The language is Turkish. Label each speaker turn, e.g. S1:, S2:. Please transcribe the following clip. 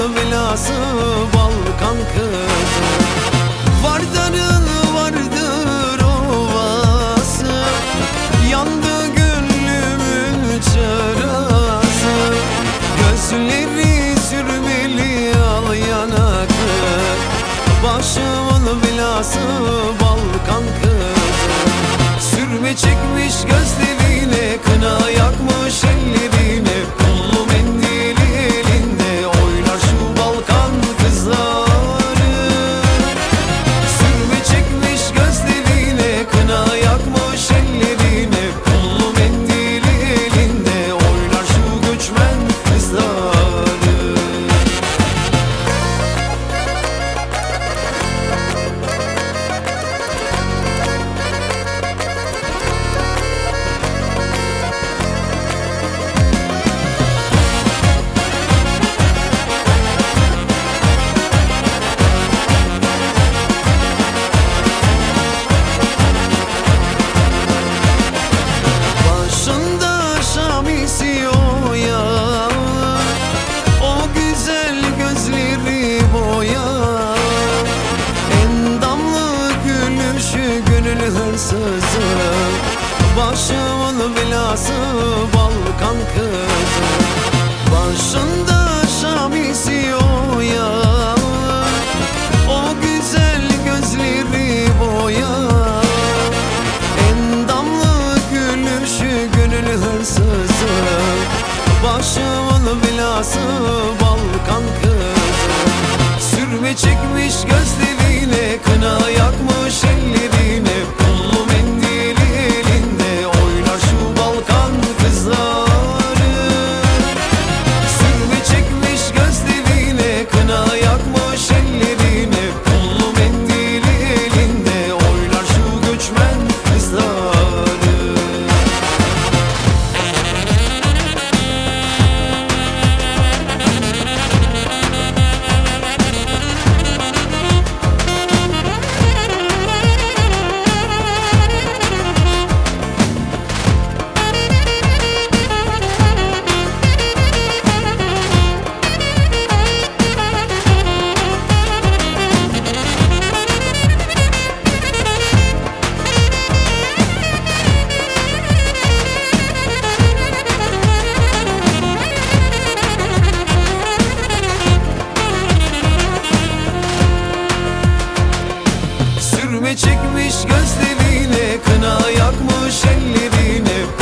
S1: Başımın belası Balkan kızı. Vardarın vardır ovası, yandı gönlümün çarası. Gözleri sürmeli al yanaklı, başımın belası Balkan kızı. Sürme çekmiş gözlerine, kına yakmış ellerine, pullu mendili elinde oynar şu Balkan kızları. Sürme çekmiş gözlerine, kına yakmış ellerine, pullu mendili elinde oynar şu göçmen kızları. Hırsızı, başımın belası Balkan kızı. Başında şamisi o ya, o güzel gözleri boya, endamlı gülüşü gönül hırsızı. Başımın belası Balkan kızı. Sürme çekmiş gözlerine, kına yakmış ellerine, pullu mendili elinde oynar şu Balkan kızları. Sürme çekmiş gözlerine, kına yakmış ellerine, pullu mendili elinde oynar şu göçmen kızları. Sürme çekmiş gözlerine, kına yakmış ellerine,